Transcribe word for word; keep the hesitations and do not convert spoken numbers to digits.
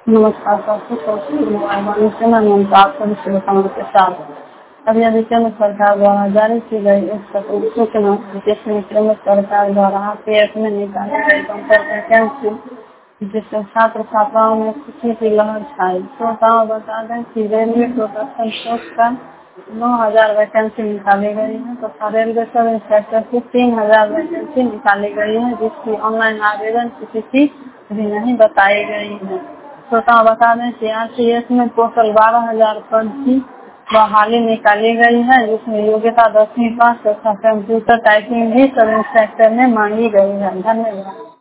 नमस्कार साथियों, मोबाइल से मैं ममता आपको शुभकामनाओं के साथ अभी अभी केंद्र सरकार द्वारा जारी की गई एक सूचना जिसमें केंद्र सरकार द्वारा पीएफ में निकाली गई बंपर वैकेंसी जिससे छात्र छात्राओं में खुशी की लहर छाई। श्रोताओं बता दें कि रेलवे टोटल संतोष का नौ हजार वैकेंसी निकाली गई है तथा तो रेलवे सब इंस्पेक्टर की तीन हजार वैकेंसी निकाली गई है, जिसकी ऑनलाइन आवेदन की तिथि भी नहीं बताई गई है। श्रोताओं बता दें कि आरटीएस में टोटल बारह हजार पद की बहाली निकाली गई है, जिसमें योग्यता दसवीं पास तथा कंप्यूटर टाइपिंग भी सब इंस्पेक्टर में मांगी गई है। धन्यवाद।